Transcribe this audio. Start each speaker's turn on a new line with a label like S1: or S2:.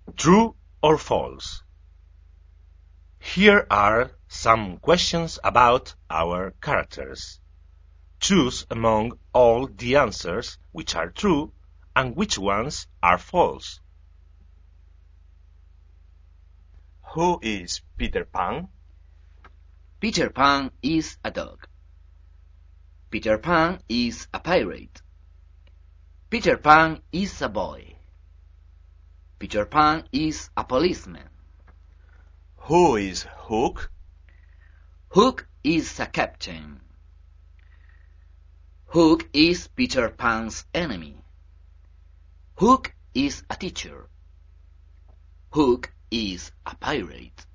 S1: True or false? Here are some questions about our characters. Choose among all the answers which are true and which ones are false.
S2: Who is Peter Pan?
S3: Peter Pan is a dog. Peter Pan is a pirate. Peter Pan is a boy. Peter Pan is a policeman.
S2: Who is Hook?
S3: Hook is a captain. Hook is Peter Pan's enemy. Hook is a teacher. Hook is a pirate.